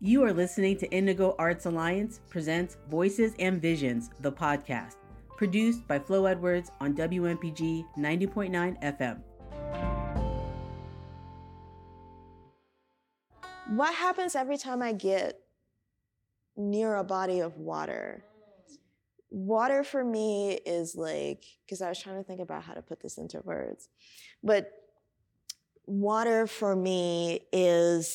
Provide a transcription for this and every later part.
You are listening to Indigo Arts Alliance presents Voices and Visions, the podcast, produced by Flo Edwards on WMPG 90.9 FM. What happens every time I get near a body of water? Water for me is like, because I was trying to think about how to put this into words, but water for me is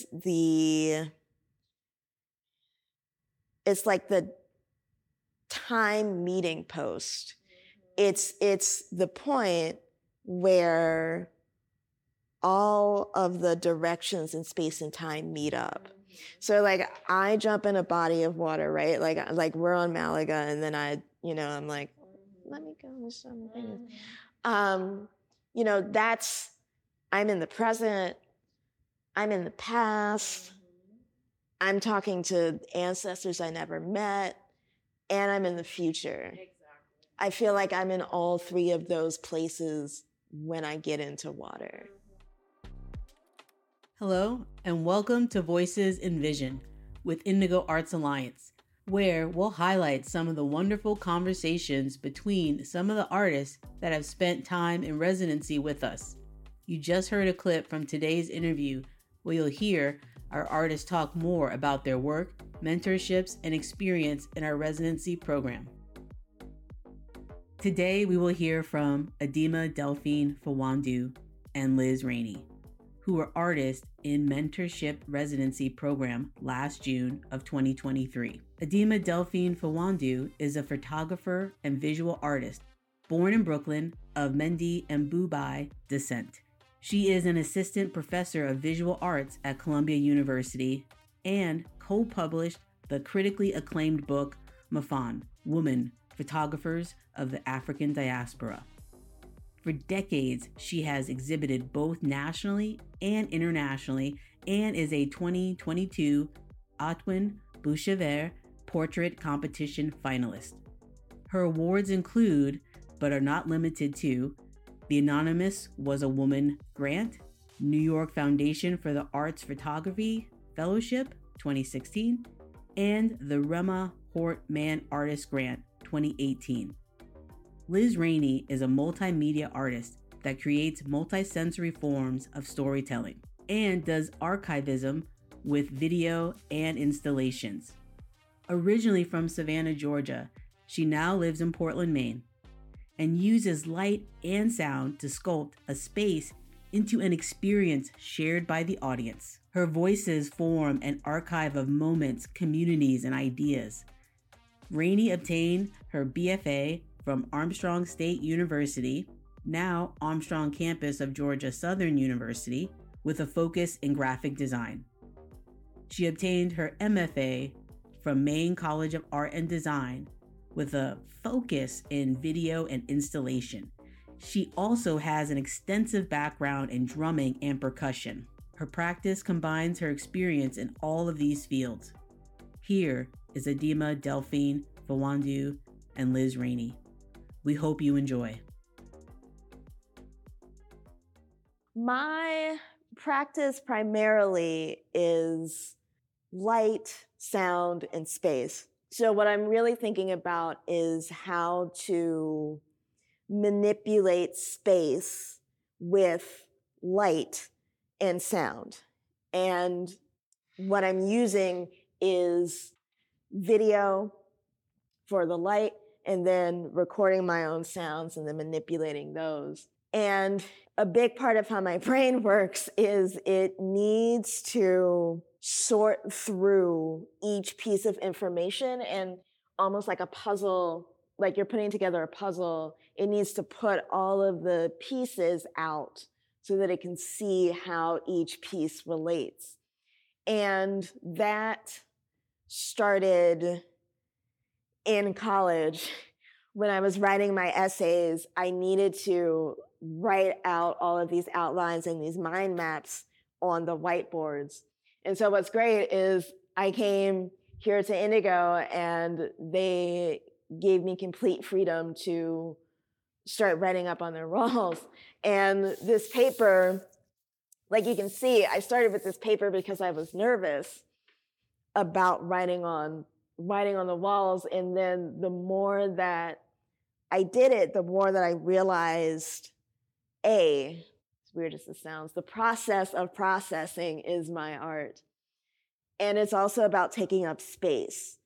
it's like the time meeting post. It's the point where all of the directions in space and time meet up. So like I jump in a body of water, right? Like we're on Malaga, and then I'm like, let me go with something. I'm in the present, I'm in the past, I'm talking to ancestors I never met, and I'm in the future. Exactly. I feel like I'm in all three of those places when I get into water. Hello, and welcome to Voices in Vision with Indigo Arts Alliance, where we'll highlight some of the wonderful conversations between some of the artists that have spent time in residency with us. You just heard a clip from today's interview where you'll hear our artists talk more about their work, mentorships, and experience in our residency program. Today, we will hear from Adima Delphine Fawandou and Liz Rainey, who were artists in mentorship residency program last June of 2023. Adima Delphine Fawandou is a photographer and visual artist born in Brooklyn of Mende and Bubai descent. She is an assistant professor of visual arts at Columbia University and co-published the critically acclaimed book, Mafan, Women, Photographers of the African Diaspora. For decades, she has exhibited both nationally and internationally and is a 2022 Otwin Bouchever Portrait Competition finalist. Her awards include, but are not limited to, the Anonymous Was a Woman Grant, New York Foundation for the Arts Photography Fellowship 2016, and the Rema Hort Man Artist Grant 2018. Liz Rainey is a multimedia artist that creates multisensory forms of storytelling and does archivism with video and installations. Originally from Savannah, Georgia, she now lives in Portland, Maine, and uses light and sound to sculpt a space into an experience shared by the audience. Her voices form an archive of moments, communities, and ideas. Rainey obtained her BFA from Armstrong State University, now Armstrong campus of Georgia Southern University, with a focus in graphic design. She obtained her MFA from Maine College of Art and Design with a focus in video and installation. She also has an extensive background in drumming and percussion. Her practice combines her experience in all of these fields. Here is Adima Delphine Fawandou and Liz Rainey. We hope you enjoy. My practice primarily is light, sound, and space. So what I'm really thinking about is how to manipulate space with light and sound. And what I'm using is video for the light, and then recording my own sounds and then manipulating those. And a big part of how my brain works is it needs to sort through each piece of information, and almost like a puzzle, like you're putting together a puzzle, it needs to put all of the pieces out so that it can see how each piece relates. And that started in college. When I was writing my essays, I needed to write out all of these outlines and these mind maps on the whiteboards. And so what's great is I came here to Indigo and they gave me complete freedom to start writing up on their walls. And this paper, like you can see, I started with this paper because I was nervous. about writing on the walls. And then the more that I did it, the more that I realized, as weird as this sounds, the process of processing is my art. And it's also about taking up space.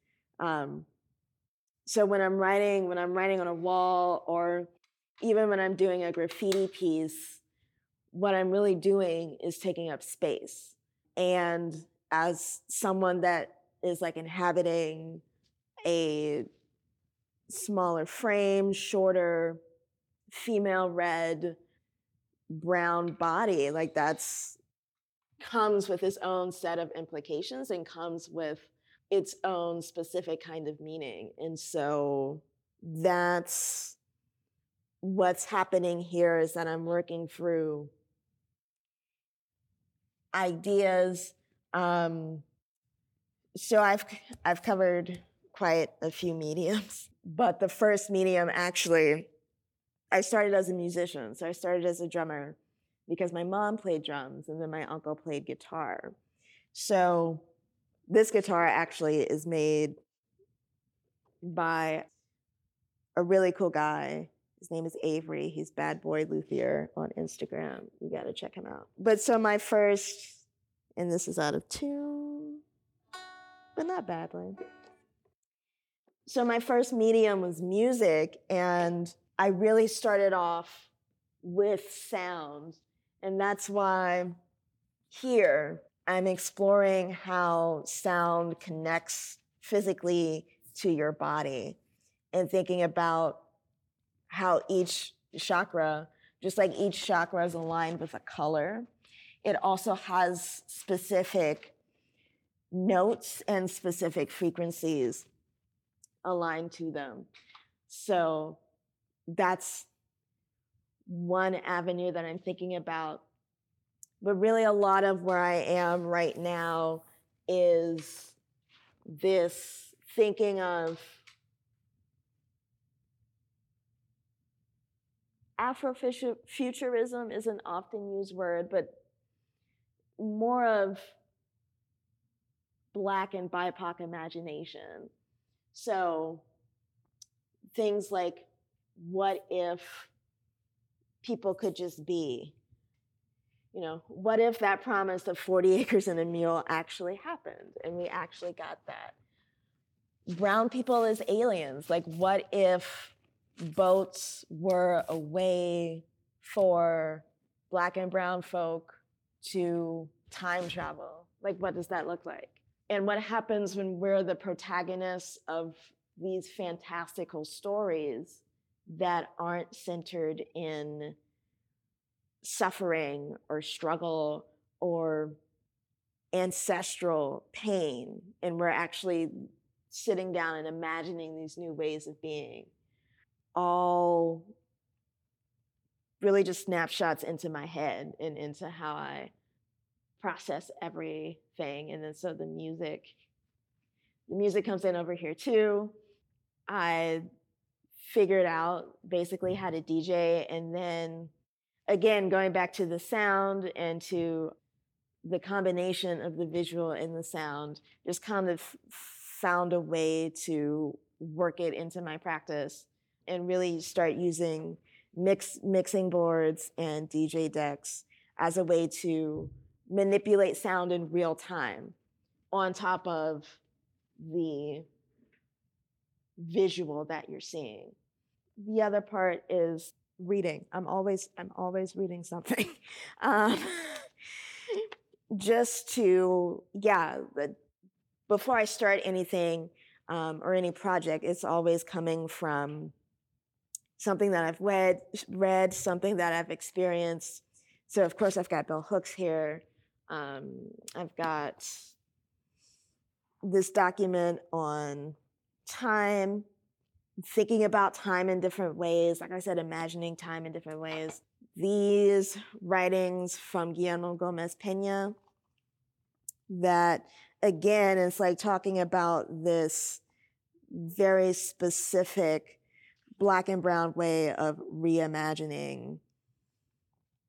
So when I'm writing on a wall, or even when I'm doing a graffiti piece, what I'm really doing is taking up space. And as someone that is like inhabiting a smaller frame, shorter, female red, brown body, like that's comes with its own set of implications and comes with its own specific kind of meaning. And so that's what's happening here, is that I'm working through ideas. So I've covered quite a few mediums, but the first medium, actually, I started as a musician. So I started as a drummer because my mom played drums and then my uncle played guitar. So this guitar actually is made by a really cool guy. His name is Avery. He's Bad Boy Luthier on Instagram. You got to check him out. But so my first, and this is out of tune, but not badly. So my first medium was music, and I really started off with sound. And that's why here I'm exploring how sound connects physically to your body, and thinking about how each chakra, just like each chakra is aligned with a color, it also has specific notes and specific frequencies aligned to them. So that's one avenue that I'm thinking about. But really, a lot of where I am right now is this thinking of Afrofuturism is an often used word, but more of Black and BIPOC imagination. So things like, what if people could just be? You know, what if that promise of 40 acres and a mule actually happened and we actually got that? Brown people as aliens, like what if boats were a way for Black and brown folk to time travel? Like, what does that look like? And what happens when we're the protagonists of these fantastical stories that aren't centered in suffering or struggle or ancestral pain, and we're actually sitting down and imagining these new ways of being? All really just snapshots into my head and into how I process everything. And then so the music comes in over here too. I figured out basically how to DJ, and then again, going back to the sound and to the combination of the visual and the sound, just kind of found a way to work it into my practice and really start using mixing boards and DJ decks as a way to manipulate sound in real time on top of the visual that you're seeing. The other part is reading. I'm always reading something. Just to, before I start anything or any project, it's always coming from something that I've read, something that I've experienced. So of course I've got Bell Hooks here. I've got this document on time, thinking about time in different ways. Like I said, imagining time in different ways. These writings from Guillermo Gomez Pena, that again, it's like talking about this very specific Black and brown way of reimagining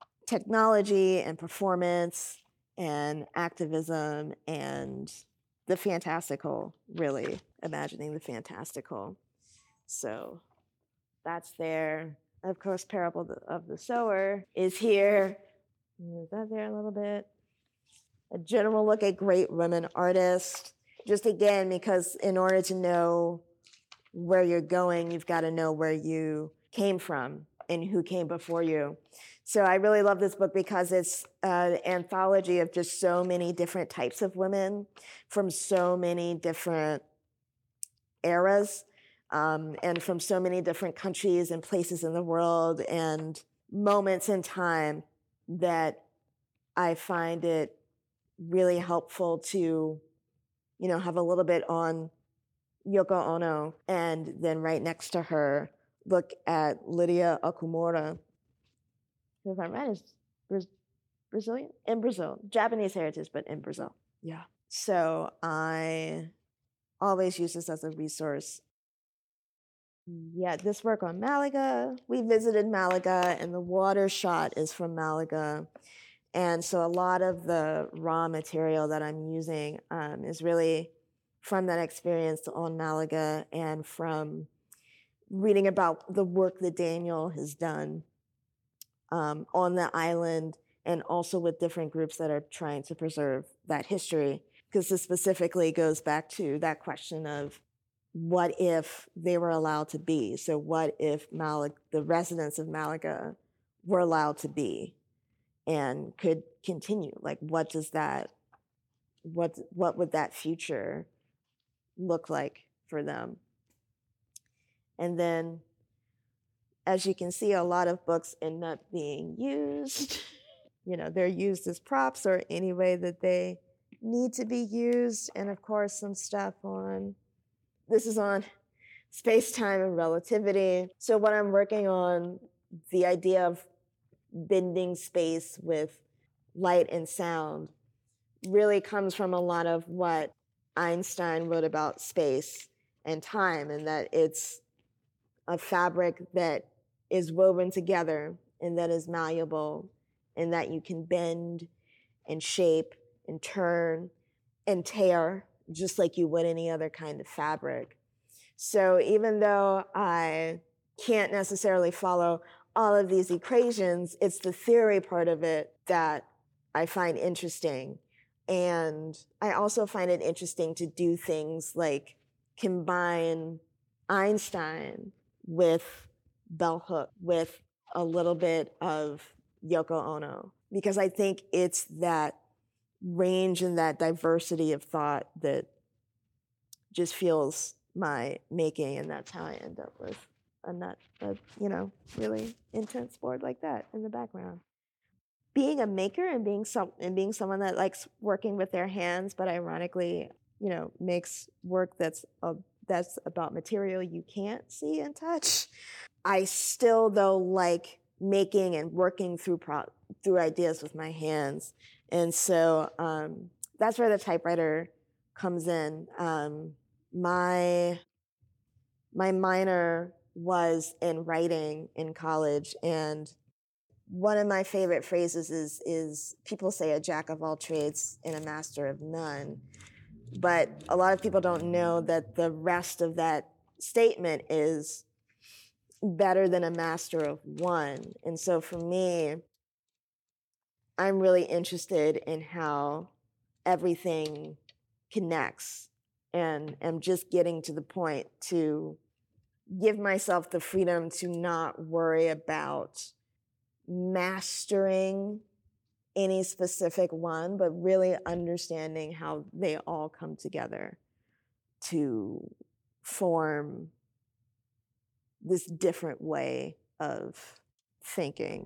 technology and performance and activism and the fantastical, really imagining the fantastical. So that's there. Of course, Parable of the Sower is here. Is that there a little bit? A general look at great women artists. Just again, because in order to know where you're going, you've got to know where you came from and who came before you. So I really love this book because it's an anthology of just so many different types of women from so many different eras, and from so many different countries and places in the world and moments in time, that I find it really helpful to, have a little bit on Yoko Ono, and then right next to her, look at Lydia Okumura, who, if I'm right, is Brazilian? In Brazil. Japanese heritage, but in Brazil. Yeah. So I always use this as a resource. Yeah, this work on Malaga. We visited Malaga, and the water shot is from Malaga. And so a lot of the raw material that I'm using is really from that experience on Malaga and from reading about the work that Daniel has done on the island, and also with different groups that are trying to preserve that history. Because this specifically goes back to that question of what if they were allowed to be? So what if the residents of Malaga were allowed to be and could continue? Like, what would that future look like for them? And then, as you can see, a lot of books end up being used. They're used as props or any way that they need to be used. And of course, some stuff this is on space-time and relativity. So what I'm working on, the idea of bending space with light and sound, really comes from a lot of what Einstein wrote about space and time, and that it's a fabric that is woven together and that is malleable, and that you can bend and shape and turn and tear just like you would any other kind of fabric. So even though I can't necessarily follow all of these equations, it's the theory part of it that I find interesting. And I also find it interesting to do things like combine Einstein with Bell Hook, with a little bit of Yoko Ono, because I think it's that range and that diversity of thought that just fuels my making, and that's how I end up with a really intense board like that in the background. Being a maker and being someone that likes working with their hands, but ironically, makes work that's about material you can't see and touch. I still, though, like making and working through ideas with my hands. And so that's where the typewriter comes in. My minor was in writing in college, and one of my favorite phrases is people say a jack of all trades and a master of none. But a lot of people don't know that the rest of that statement is better than a master of one. And so for me, I'm really interested in how everything connects, and am just getting to the point to give myself the freedom to not worry about mastering any specific one, but really understanding how they all come together to form this different way of thinking.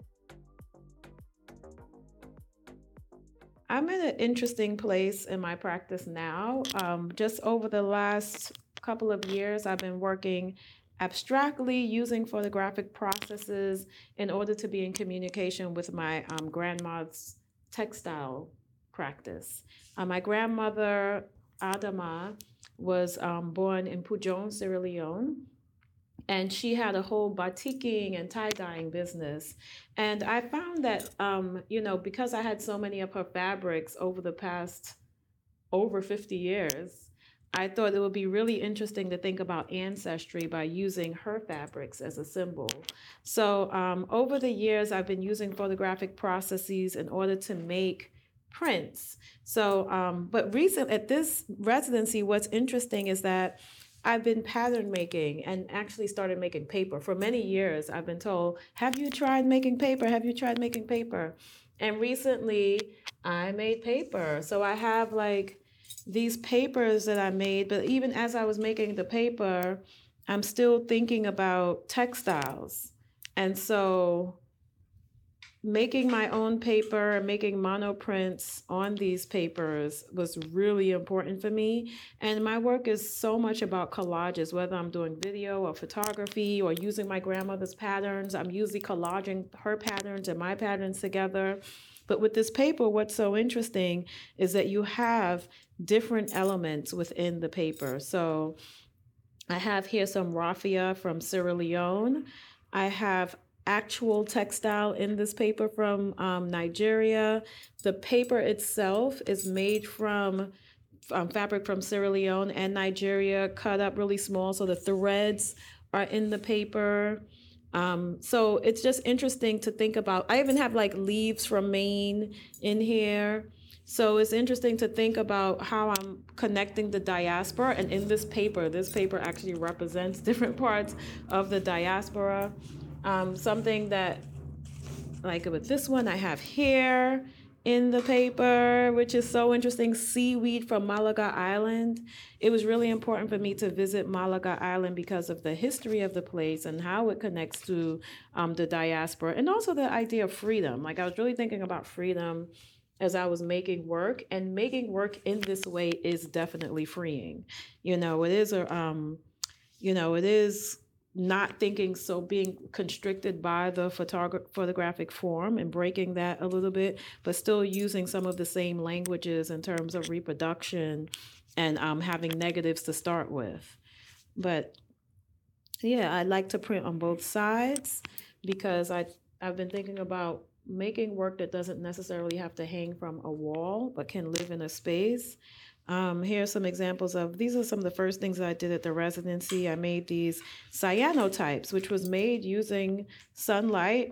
I'm in an interesting place in my practice now. Just over the last couple of years, I've been working abstractly using photographic processes in order to be in communication with my grandma's textile practice. My grandmother, Adama, was born in Pujon, Sierra Leone. And she had a whole batiking and tie-dyeing business. And I found that, because I had so many of her fabrics over the past over 50 years, I thought it would be really interesting to think about ancestry by using her fabrics as a symbol. So over the years, I've been using photographic processes in order to make prints. So, but recent at this residency, what's interesting is that I've been pattern making and actually started making paper. For many years, I've been told, have you tried making paper? Have you tried making paper? And recently, I made paper. So I have like these papers that I made, but even as I was making the paper, I'm still thinking about textiles. And so making my own paper, making monoprints on these papers was really important for me. And my work is so much about collages, whether I'm doing video or photography or using my grandmother's patterns. I'm usually collaging her patterns and my patterns together. But with this paper, what's so interesting is that you have different elements within the paper. So I have here some raffia from Sierra Leone. I have actual textile in this paper from Nigeria. The paper itself is made from fabric from Sierra Leone and Nigeria, cut up really small, so the threads are in the paper. So it's just interesting to think about. I even have like leaves from Maine in here. So it's interesting to think about how I'm connecting the diaspora. And in this paper actually represents different parts of the diaspora. Something that, like with this one, I have hair in the paper, which is so interesting, seaweed from Malaga Island. It was really important for me to visit Malaga Island because of the history of the place and how it connects to the diaspora, and also the idea of freedom. Like I was really thinking about freedom as I was making work, and making work in this way is definitely freeing. It is not thinking, so being constricted by the photographic form and breaking that a little bit, but still using some of the same languages in terms of reproduction and having negatives to start with. But yeah, I like to print on both sides because I've been thinking about making work that doesn't necessarily have to hang from a wall, but can live in a space. Here are some examples of, these are some of the first things that I did at the residency. I made these cyanotypes, which was made using sunlight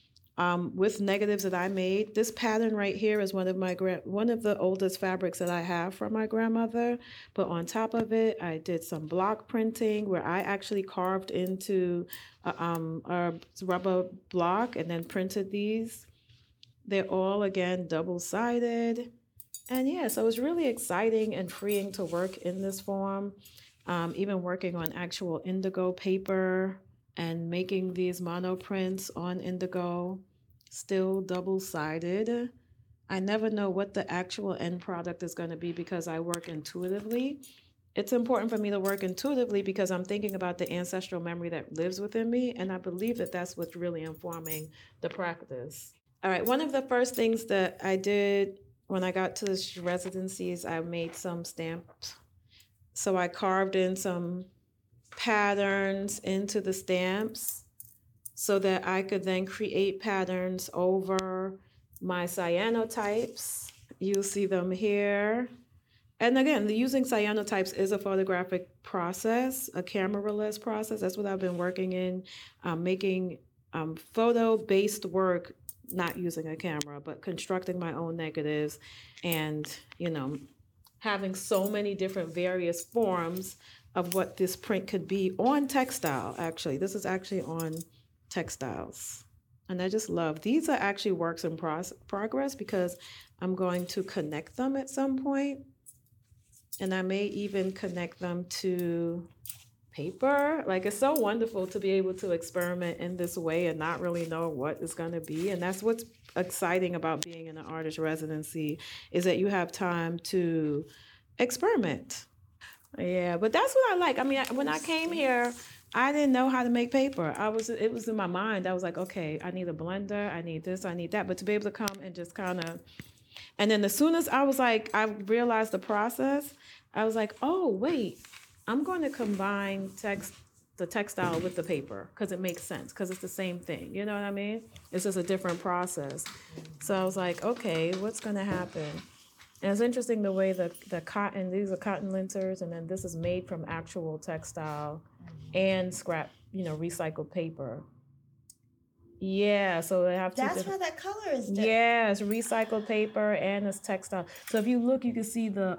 with negatives that I made. This pattern right here is one of the oldest fabrics that I have from my grandmother. But on top of it, I did some block printing where I actually carved into a rubber block and then printed these. They're all, again, double-sided. And yeah, so it was really exciting and freeing to work in this form, even working on actual indigo paper and making these monoprints on indigo, still double-sided. I never know what the actual end product is going to be because I work intuitively. It's important for me to work intuitively because I'm thinking about the ancestral memory that lives within me, and I believe that that's what's really informing the practice. All right, one of the first things that I did when I got to the residencies, I made some stamps. So I carved in some patterns into the stamps so that I could then create patterns over my cyanotypes. You'll see them here. And again, using cyanotypes is a photographic process, a camera-less process. That's what I've been working in, making photo-based work, not using a camera, but constructing my own negatives and, having so many different various forms of what this print could be on textile, actually. This is actually on textiles. And I just love, these are actually works in progress because I'm going to connect them at some point. And I may even connect them to paper. Like, it's so wonderful to be able to experiment in this way and not really know what it's going to be. And that's what's exciting about being in an artist residency, is that you have time to experiment. Yeah, but that's what I like. I mean, when I came here, I didn't know how to make paper. It was in my mind. I was like, okay, I need a blender, I need this, I need that. But to be able to come and just kind of, and then as soon as I realized the process, I was like, oh, wait, I'm going to combine the textile with the paper because it makes sense, because it's the same thing. You know what I mean? It's just a different process. So I was like, okay, what's going to happen? And it's interesting the way the cotton, these are cotton linters, and then this is made from actual textile and scrap, recycled paper. Yeah, so they have two That's different. why that color is different. Yeah, it's recycled paper and it's textile. So if you look, you can see the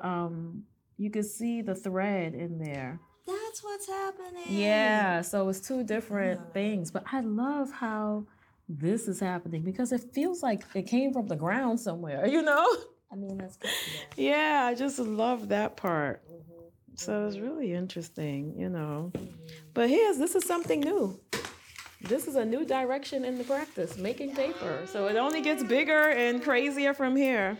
thread in there. That's what's happening. Yeah, so it's two different things. But I love how this is happening because it feels like it came from the ground somewhere, I mean, that's good. Yeah, I just love that part. So it's really interesting, But this is something new. This is a new direction in the practice, making paper. So it only gets bigger and crazier from here.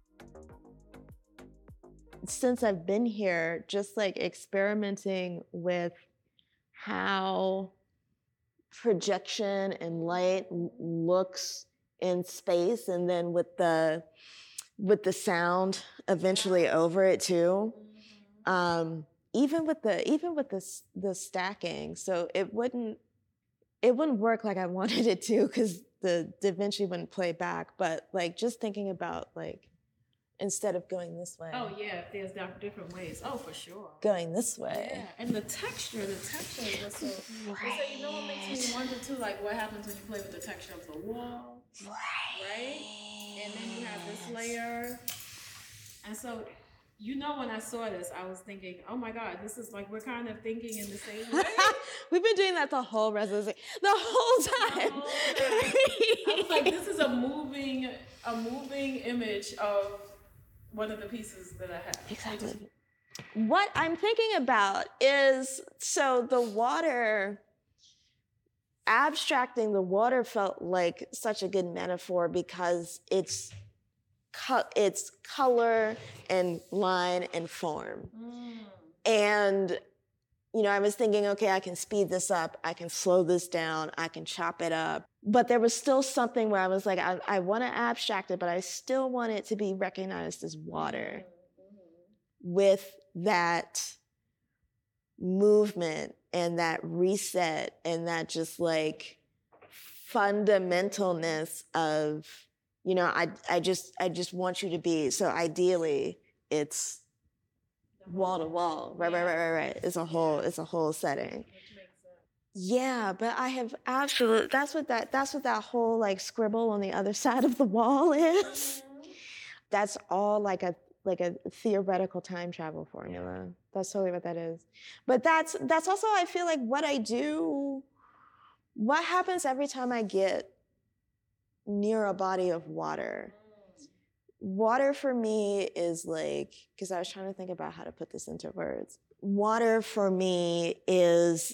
Since I've been here, just like experimenting with how projection and light looks in space, and then with the sound eventually over it too. Even with the stacking, so it wouldn't work like I wanted it to, because the DaVinci wouldn't play back. But like just thinking about like, instead of going this way. Oh yeah, there's different ways. Oh, for sure. Going this way. Yeah, and the texture was so. Right. So what makes me wonder too, like what happens when you play with the texture of the wall, right? And then you have this layer, and so. When I saw this, I was thinking, oh my God, this is like, we're kind of thinking in the same way. We've been doing that the whole residency, the whole time. I was like, this is a moving image of one of the pieces that I have. Exactly. What I'm thinking about is, so the water, abstracting the water felt like such a good metaphor because it's color and line and form. And, I was thinking, okay, I can speed this up, I can slow this down, I can chop it up. But there was still something where I was like, I want to abstract it, but I still want it to be recognized as water with that movement and that reset and that just like fundamentalness of, I just want you to be, so ideally it's wall to wall, right. It's a whole setting. Yeah, but I have absolutely, that's what that whole like scribble on the other side of the wall is. That's all like a theoretical time travel formula. That's totally what that is. But that's also, I feel like what I do, what happens every time I get near a body of water. Water for me is like, because I was trying to think about how to put this into words. Water for me is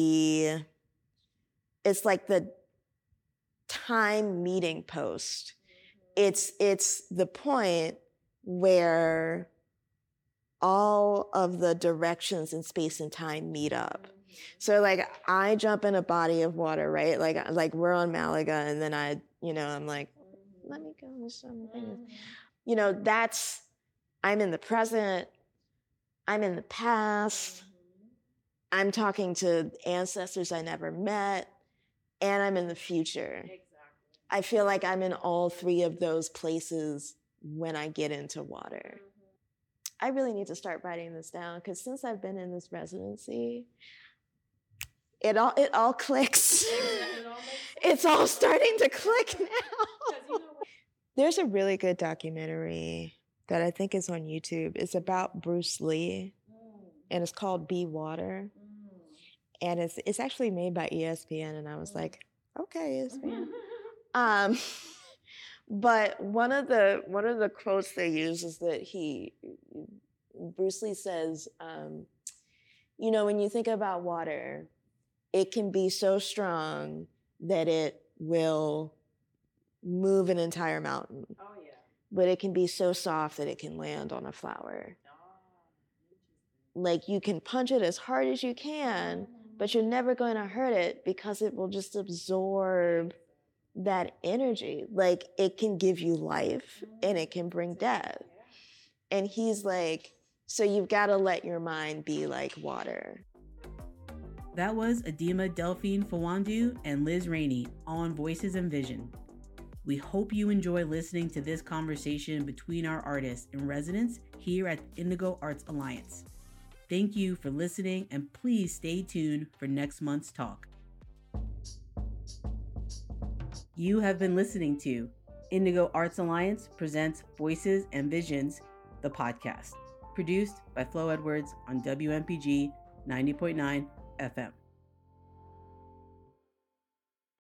it's like the time meeting post. It's the point where all of the directions in space and time meet up. So like I jump in a body of water, right? Like we're on Malaga, and then I'm like, let me go with something. That's, I'm in the present, I'm in the past, I'm talking to ancestors I never met, and I'm in the future. Exactly. I feel like I'm in all three of those places when I get into water. I really need to start writing this down, because since I've been in this residency, it all clicks. It's all starting to click now. There's a really good documentary that I think is on YouTube. It's about Bruce Lee, and it's called Be Water. And it's actually made by ESPN, and I was like, okay, ESPN. But one of the quotes they use is that Bruce Lee says, when you think about water, it can be so strong that it will move an entire mountain. Oh, yeah. But it can be so soft that it can land on a flower. Like you can punch it as hard as you can, but you're never going to hurt it because it will just absorb that energy. Like it can give you life and it can bring death. And he's like, so you've got to let your mind be like water. That was Adima Delphine Fawandou and Liz Rainey on Voices and Vision. We hope you enjoy listening to this conversation between our artists in residence here at Indigo Arts Alliance. Thank you for listening, and please stay tuned for next month's talk. You have been listening to Indigo Arts Alliance presents Voices and Visions, the podcast, produced by Flo Edwards on WMPG 90.9 FM.